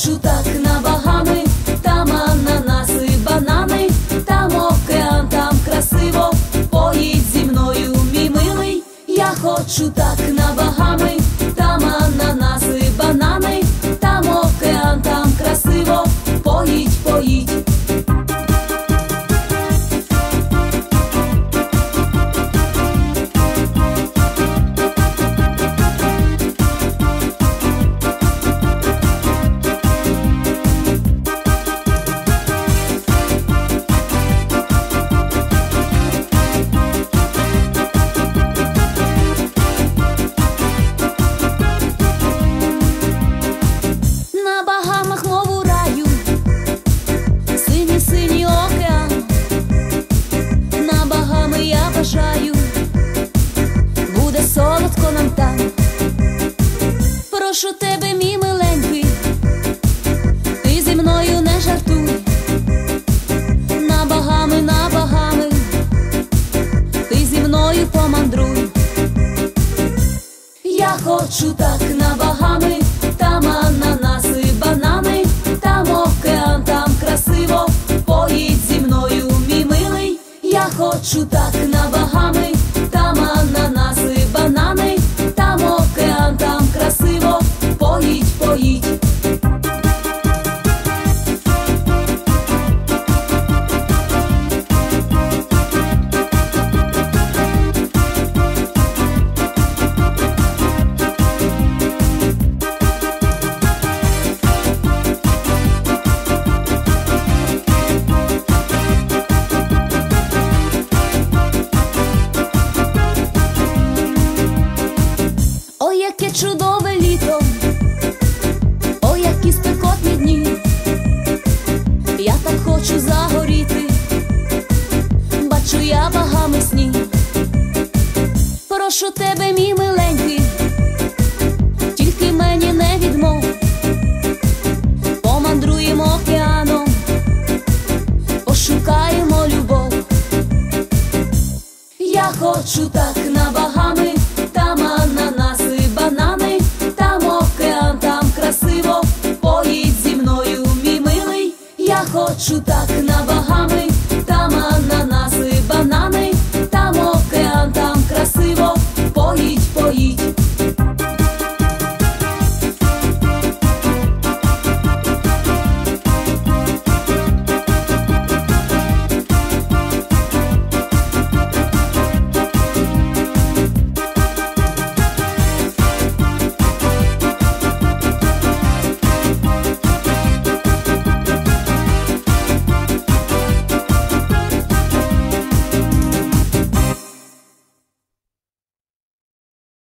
хочу так на Багами, там ананаси, банани, там океан, там красиво, поїдь зі мною, мій милий. Я хочу так на Багами, там ананаси, банани, там океан, там красиво, поїдь, поїдь. На Багамах, мов у раю, синій-синій океан. На Багами я бажаю, буде солодко нам там. Прошу тебе, мій миленький, ти зі мною не жартуй. На Багами, ти зі мною помандруй. Я хочу так на Багами, там ананаси, банани, там океан, там красиво, поїдь зі мною, мій милий. Я хочу так на Багами, там ананаси, банани, там океан, там красиво, поїдь, поїдь. Ой, яке чудове літо, ой, які спекотні дні. Я так хочу загоріти, бачу я Багами сні. Прошу тебе, мій миленький, тільки мені не відмов. Помандруємо океаном, пошукаємо любов. Я хочу так на Багами, там ананаси, банани, там океан, там красиво, поїдь зі мною, мій милий. Я хочу так